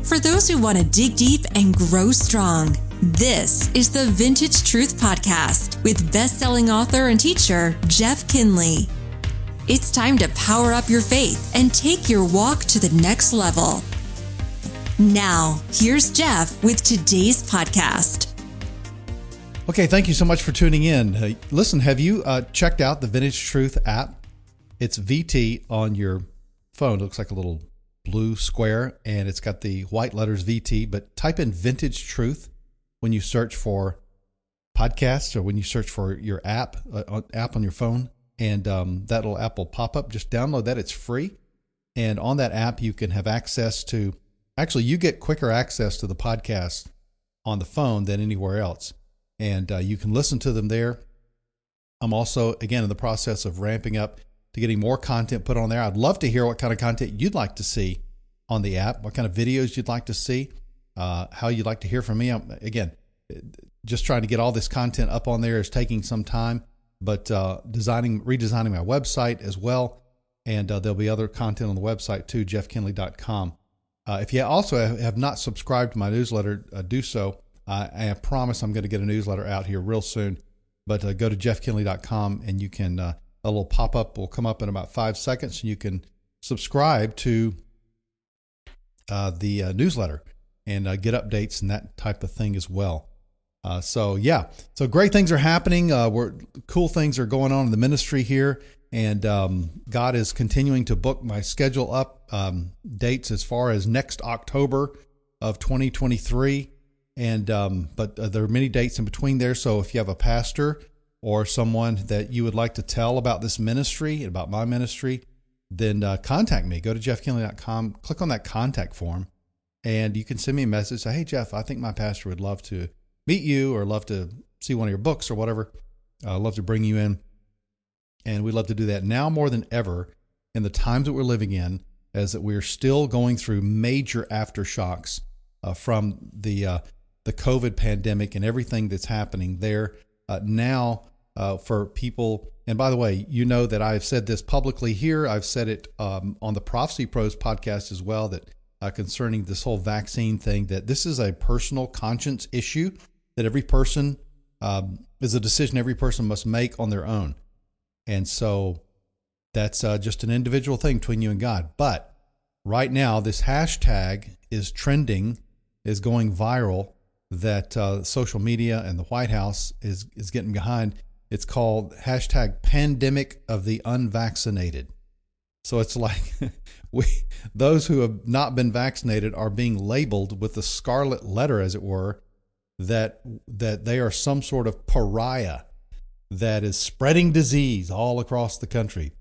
For those who want to dig deep and grow strong, this is the Vintage Truth Podcast with best-selling author and teacher, Jeff Kinley. It's time to power up your faith and take your walk to the next level. Now, here's Jeff with today's podcast. Okay, thank you so much for tuning in. Listen, have you checked out the Vintage Truth app? It's VT on your phone. It looks like a little blue square, and it's got the white letters VT, but type in Vintage Truth when you search for podcasts or when you search for your app on your phone, and that'll app will pop up. Just download that. It's free. And on that app, you can have access to, actually, you get quicker access to the podcast on the phone than anywhere else. And you can listen to them there. I'm also, again, in the process of ramping up to getting more content put on there. I'd love to hear what kind of content you'd like to see on the app, what kind of videos you'd like to see, how you'd like to hear from me. Again, just trying to get all this content up on there is taking some time, but redesigning my website as well. And there'll be other content on the website too, jeffkinley.com. If you also have not subscribed to my newsletter, do so. I promise I'm going to get a newsletter out here real soon, but go to jeffkinley.com and you can, a little pop-up will come up in about 5 seconds and you can subscribe to the newsletter and get updates and that type of thing as well. So great things are happening. Cool things are going on in the ministry here, and God is continuing to book my schedule up, dates as far as next October of 2023. And but there are many dates in between there. So if you have a pastor or someone that you would like to tell about this ministry, about my ministry, then contact me. Go to jeffkinley.com, click on that contact form, and you can send me a message. Say, hey, Jeff, I think my pastor would love to meet you or love to see one of your books or whatever. I'd love to bring you in. And we'd love to do that now more than ever in the times that we're living in, as that we're still going through major aftershocks from the COVID pandemic and everything that's happening there now for people. And by the way, you know that I've said this publicly here. I've said it on the Prophecy Pros podcast as well, that concerning this whole vaccine thing, that this is a personal conscience issue, that every person is a decision every person must make on their own. And so that's just an individual thing between you and God. But right now, this hashtag is trending, is going viral, that social media and the White House is getting behind. It's called hashtag pandemic of the unvaccinated. So it's like those who have not been vaccinated are being labeled with the scarlet letter, as it were, that they are some sort of pariah that is spreading disease all across the country,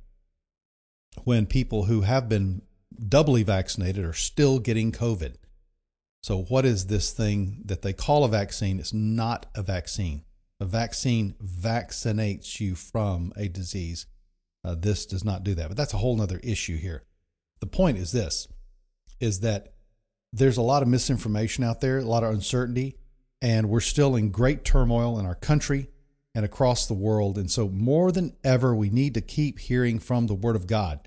when people who have been doubly vaccinated are still getting COVID. So what is this thing that they call a vaccine? It's not a vaccine. A vaccine vaccinates you from a disease. This does not do that, but that's a whole nother issue here. The point is this, is that there's a lot of misinformation out there, a lot of uncertainty, and we're still in great turmoil in our country and across the world. And so more than ever, we need to keep hearing from the Word of God.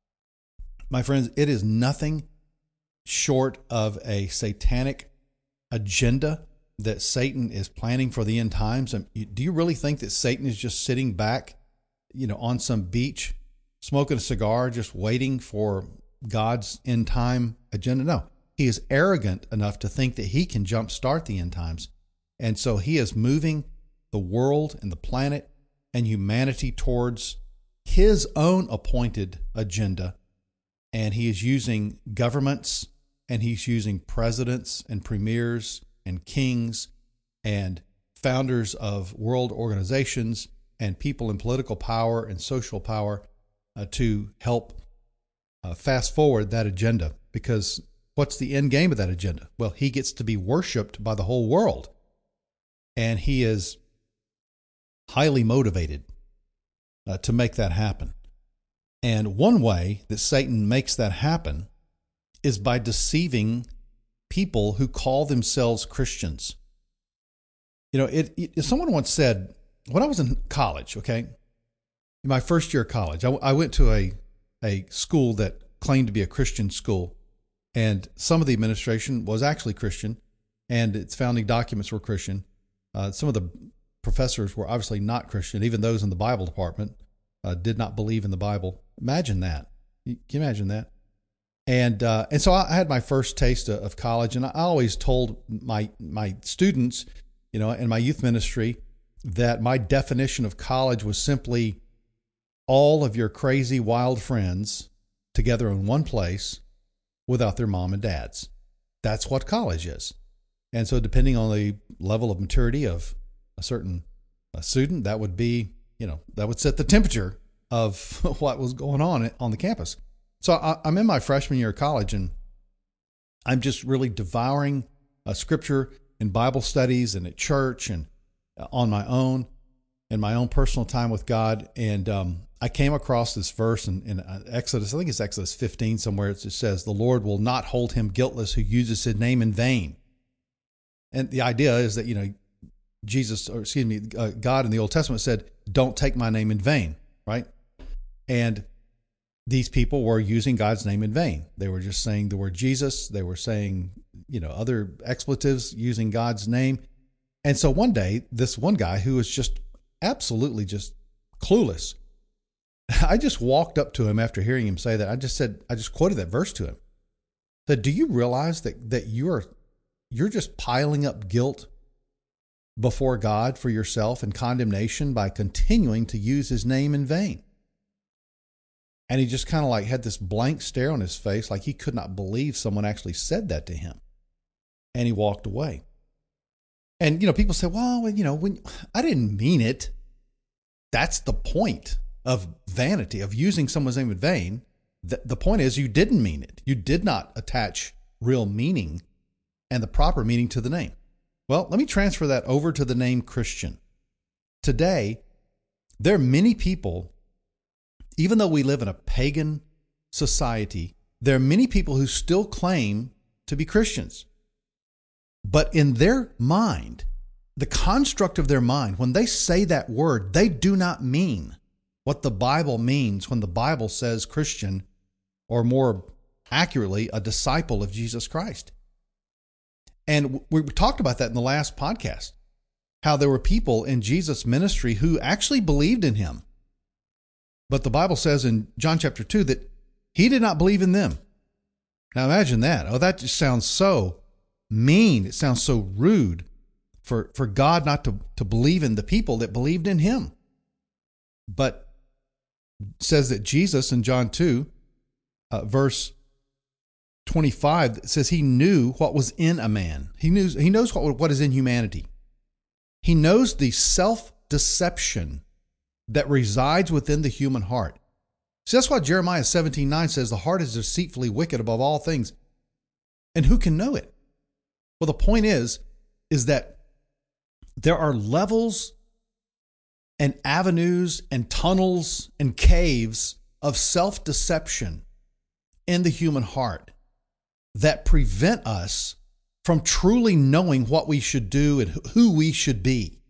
My friends, it is nothing short of a satanic agenda that Satan is planning for the end times. Do you really think that Satan is just sitting back, on some beach, smoking a cigar, just waiting for God's end time agenda? No, he is arrogant enough to think that he can jumpstart the end times. And so he is moving the world and the planet and humanity towards his own appointed agenda. And he is using governments, and he's using presidents and premiers and kings and founders of world organizations and people in political power and social power to help fast forward that agenda. Because what's the end game of that agenda? Well, he gets to be worshiped by the whole world. And he is highly motivated to make that happen. And one way that Satan makes that happen is by deceiving people who call themselves Christians. Someone once said, when I was in college, in my first year of college, I went to a school that claimed to be a Christian school. And some of the administration was actually Christian, and its founding documents were Christian. Some of the professors were obviously not Christian. Even those in the Bible department did not believe in the Bible. Imagine that. Can you imagine that? And so I had my first taste of college, and I always told my students, in my youth ministry, that my definition of college was simply all of your crazy, wild friends together in one place without their mom and dads. That's what college is. And so depending on the level of maturity of a certain student, that would be, that would set the temperature of what was going on the campus. So I'm in my freshman year of college, and I'm just really devouring scripture and Bible studies and at church and on my own and my own personal time with God. And I came across this verse in Exodus, I think it's Exodus 15 somewhere. It just says, "The Lord will not hold him guiltless who uses his name in vain." And the idea is that, God in the Old Testament said, "Don't take my name in vain," right? And these people were using God's name in vain. They were just saying the word Jesus. They were saying, other expletives using God's name. And so one day, this one guy who was just absolutely just clueless, I just walked up to him after hearing him say that. I just quoted that verse to him. I said, "Do you realize that you're just piling up guilt before God for yourself and condemnation by continuing to use his name in vain?" And he just kind of had this blank stare on his face, like he could not believe someone actually said that to him. And he walked away. And, people say, "Well, when I didn't mean it." That's the point of vanity, of using someone's name in vain. The point is you didn't mean it. You did not attach real meaning and the proper meaning to the name. Well, let me transfer that over to the name Christian. Today, there are many people, even though we live in a pagan society, there are many people who still claim to be Christians. But in their mind, the construct of their mind, when they say that word, they do not mean what the Bible means when the Bible says Christian, or more accurately, a disciple of Jesus Christ. And we talked about that in the last podcast, how there were people in Jesus' ministry who actually believed in him. But the Bible says in John chapter 2 that he did not believe in them. Now imagine that. Oh, that just sounds so mean. It sounds so rude for God not to believe in the people that believed in him. But it says that Jesus in John 2, verse 25, says he knew what was in a man. He knows what is in humanity. He knows the self-deception that resides within the human heart. See, that's why Jeremiah 17:9 says the heart is deceitfully wicked above all things. And who can know it? Well, the point is that there are levels and avenues and tunnels and caves of self-deception in the human heart that prevent us from truly knowing what we should do and who we should be.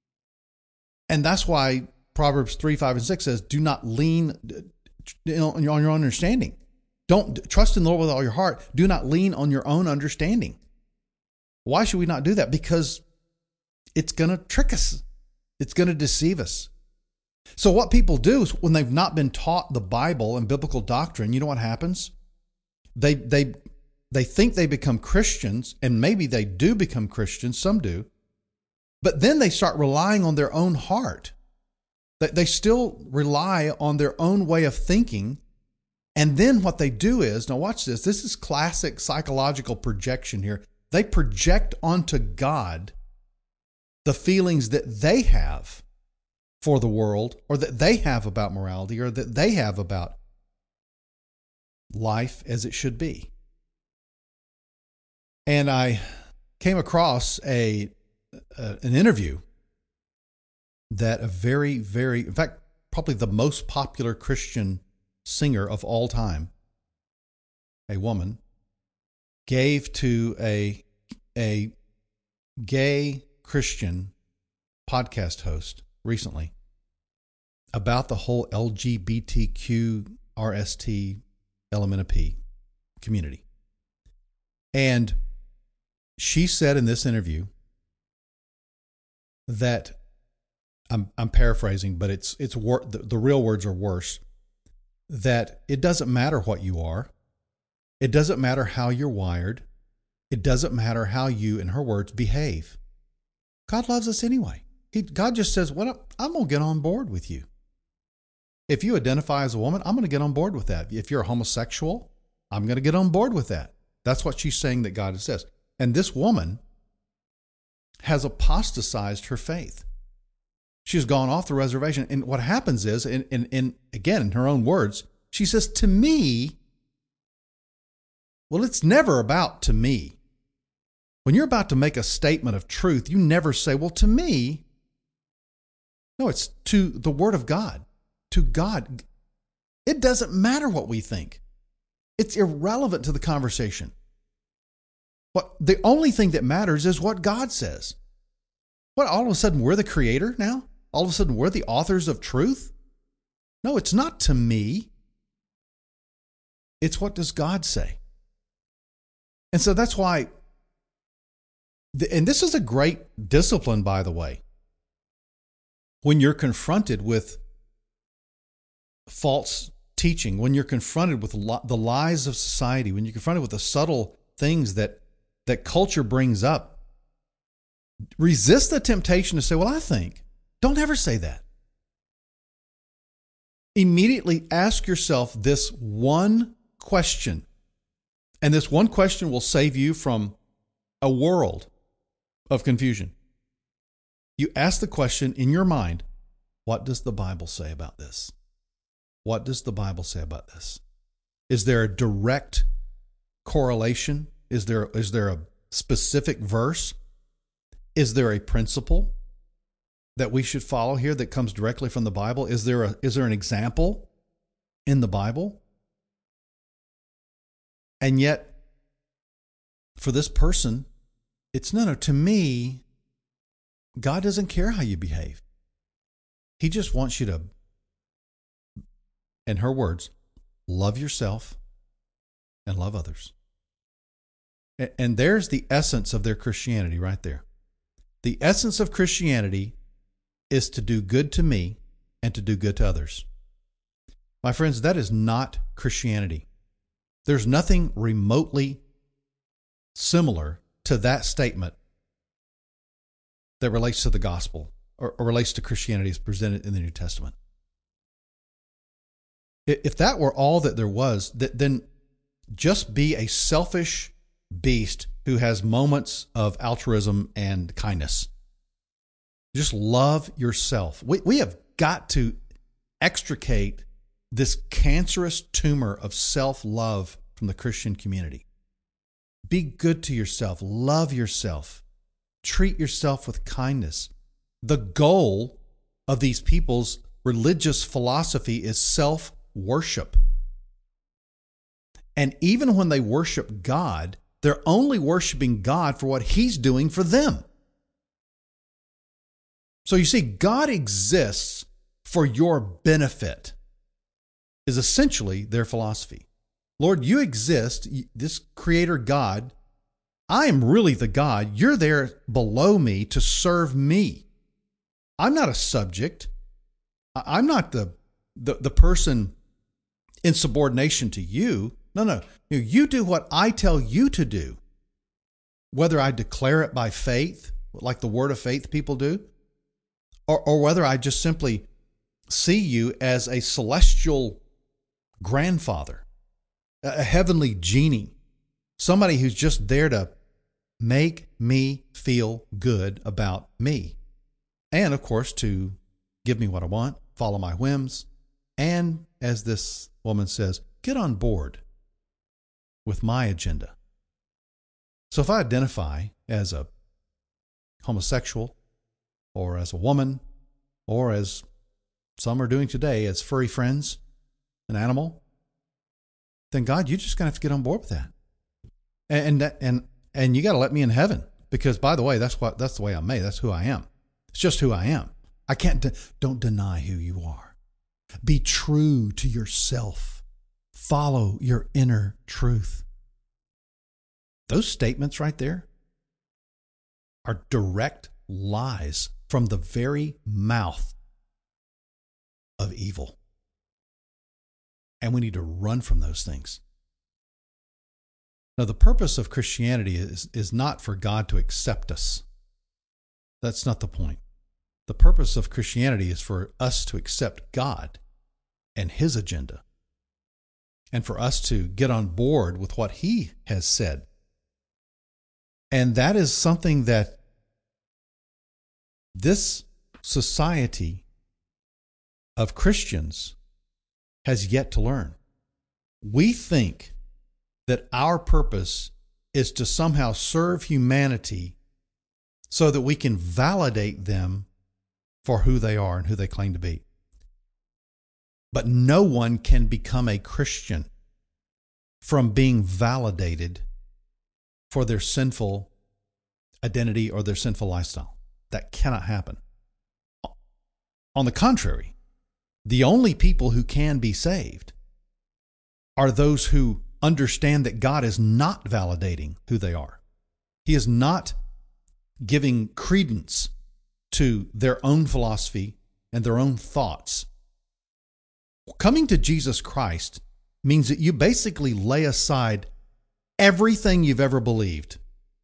And that's why Proverbs 3, 5, and 6 says, do not lean on your own understanding. Don't trust in the Lord with all your heart. Do not lean on your own understanding. Why should we not do that? Because it's going to trick us. It's going to deceive us. So what people do is when they've not been taught the Bible and biblical doctrine, you know what happens? They think they become Christians, and maybe they do become Christians, some do, but then they start relying on their own heart. They still rely on their own way of thinking. And then what they do is, now watch this, this is classic psychological projection here. They project onto God the feelings that they have for the world, or that they have about morality, or that they have about life as it should be. And I came across an interview that a very, very, in fact, probably the most popular Christian singer of all time, a woman, gave to a gay Christian podcast host recently about the whole LGBTQ RST LMNOP community. And she said in this interview that, I'm paraphrasing, but the real words are worse, that it doesn't matter what you are. It doesn't matter how you're wired. It doesn't matter how you, in her words, behave. God loves us anyway. God just says, well, I'm going to get on board with you. If you identify as a woman, I'm going to get on board with that. If you're a homosexual, I'm going to get on board with that. That's what she's saying that God says. And this woman has apostatized her faith. She's gone off the reservation. And what happens is, again, in her own words, she says, to me, well, it's never about to me. When you're about to make a statement of truth, you never say, well, to me. No, it's to the Word of God, to God. It doesn't matter what we think. It's irrelevant to the conversation. The only thing that matters is what God says. What, all of a sudden we're the creator now? All of a sudden we're the authors of truth? No, it's not to me. It's what does God say? And so that's why, and this is a great discipline, by the way, when you're confronted with false teaching, when you're confronted with the lies of society, when you're confronted with the subtle things that culture brings up, resist the temptation to say, well, I think. Don't ever say that. Immediately ask yourself this one question. And this one question will save you from a world of confusion. You ask the question in your mind, what does the Bible say about this? What does the Bible say about this? Is there a direct correlation? Is there a specific verse? Is there a principle that we should follow here that comes directly from the Bible? Is there an example in the Bible? And yet, for this person, it's no, to me, God doesn't care how you behave. He just wants you to, in her words, love yourself and love others. And there's the essence of their Christianity right there. The essence of Christianity is to do good to me and to do good to others. My friends, that is not Christianity. There's nothing remotely similar to that statement that relates to the gospel or relates to Christianity as presented in the New Testament. If that were all that there was, then just be a selfish beast who has moments of altruism and kindness. Just love yourself. We have got to extricate this cancerous tumor of self-love from the Christian community. Be good to yourself. Love yourself. Treat yourself with kindness. The goal of these people's religious philosophy is self-worship. And even when they worship God, they're only worshiping God for what He's doing for them. So you see, God exists for your benefit, is essentially their philosophy. Lord, you exist, this creator God. I am really the God. You're there below me to serve me. I'm not a subject. I'm not the person in subordination to you. No. You do what I tell you to do, whether I declare it by faith, like the word of faith people do, or whether I just simply see you as a celestial grandfather, a heavenly genie, somebody who's just there to make me feel good about me. And of course, to give me what I want, follow my whims, and as this woman says, get on board with my agenda. So if I identify as a homosexual, or as a woman, or as some are doing today, as furry friends, an animal, then God, you're just going to have to get on board with that. And you got to let me in heaven, because by the way, that's the way I'm made. That's who I am. It's just who I am. I can't, don't deny who you are. Be true to yourself. Follow your inner truth. Those statements right there are direct lies from the very mouth of evil. And we need to run from those things. Now, the purpose of Christianity is not for God to accept us. That's not the point. The purpose of Christianity is for us to accept God and His agenda, and for us to get on board with what He has said. And that is something that this society of Christians has yet to learn. We think that our purpose is to somehow serve humanity so that we can validate them for who they are and who they claim to be. But no one can become a Christian from being validated for their sinful identity or their sinful lifestyle. That cannot happen. On the contrary, the only people who can be saved are those who understand that God is not validating who they are. He is not giving credence to their own philosophy and their own thoughts. Coming to Jesus Christ means that you basically lay aside everything you've ever believed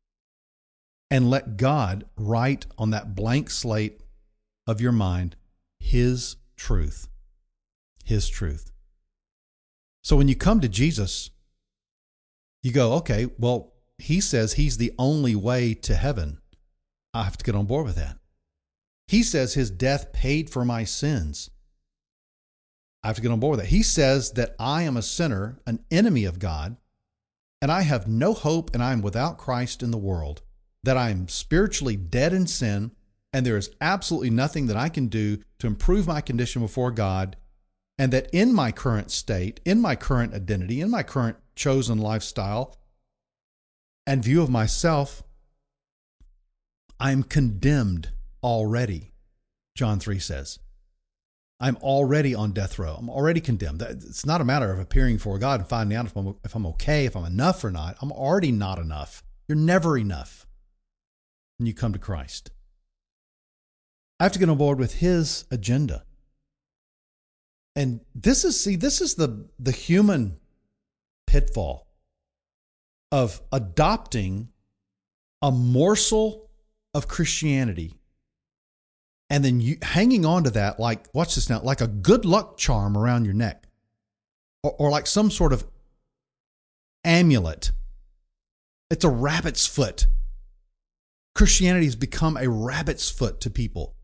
and let God write on that blank slate of your mind His truth. His truth. So when you come to Jesus, you go, okay, well, He says He's the only way to heaven. I have to get on board with that. He says His death paid for my sins. I have to get on board with that. He says that I am a sinner, an enemy of God, and I have no hope and I am without Christ in the world, that I am spiritually dead in sin, and there is absolutely nothing that I can do to improve my condition before God, and that in my current state, in my current identity, in my current chosen lifestyle and view of myself, I'm condemned already, John 3 says. I'm already on death row. I'm already condemned. It's not a matter of appearing before God and finding out if I'm okay, if I'm enough or not. I'm already not enough. You're never enough when you come to Christ. I have to get on board with His agenda. And this is the human pitfall of adopting a morsel of Christianity and then hanging on to that like, watch this now, like a good luck charm around your neck, or like some sort of amulet. It's a rabbit's foot. Christianity has become a rabbit's foot to people.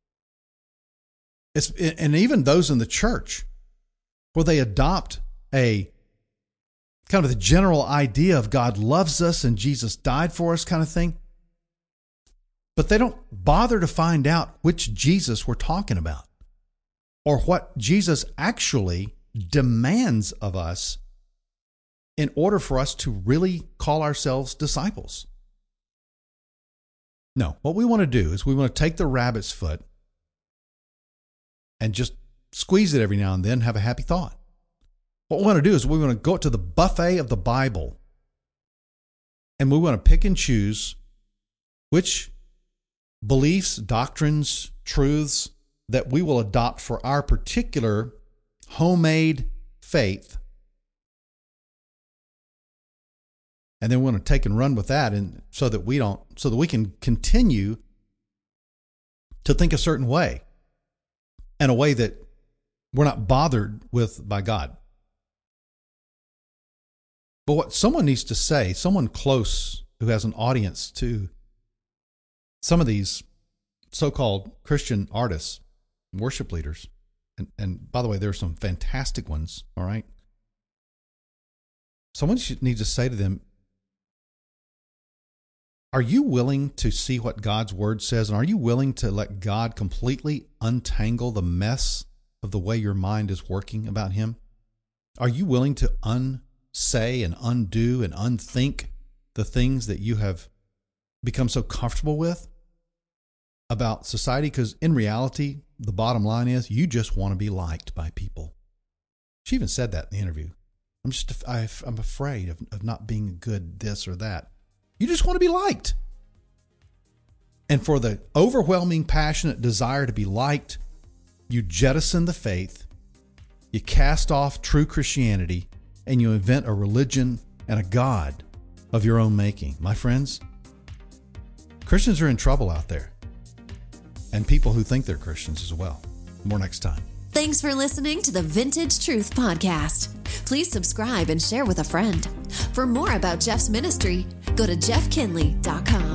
And even those in the church, where they adopt a kind of the general idea of God loves us and Jesus died for us kind of thing, but they don't bother to find out which Jesus we're talking about or what Jesus actually demands of us in order for us to really call ourselves disciples. No, what we want to do is we want to take the rabbit's foot and just squeeze it every now and then, have a happy thought. What we want to do is we want to go to the buffet of the Bible and we want to pick and choose which beliefs, doctrines, truths that we will adopt for our particular homemade faith. And then we want to take and run with that, and so that we can continue to think a certain way, and a way that we're not bothered with by God. But what someone needs to say, someone close who has an audience to some of these so-called Christian artists, worship leaders, and by the way, there are some fantastic ones, all right? Someone needs to say to them, are you willing to see what God's word says? And are you willing to let God completely untangle the mess of the way your mind is working about Him? Are you willing to unsay and undo and unthink the things that you have become so comfortable with about society? Because in reality, the bottom line is you just want to be liked by people. She even said that in the interview. I'm afraid of not being good this or that. You just want to be liked. And for the overwhelming, passionate desire to be liked, you jettison the faith, you cast off true Christianity, and you invent a religion and a God of your own making. My friends, Christians are in trouble out there, and people who think they're Christians as well. More next time. Thanks for listening to the Vintage Truth Podcast. Please subscribe and share with a friend. For more about Jeff's ministry, go to jeffkinley.com.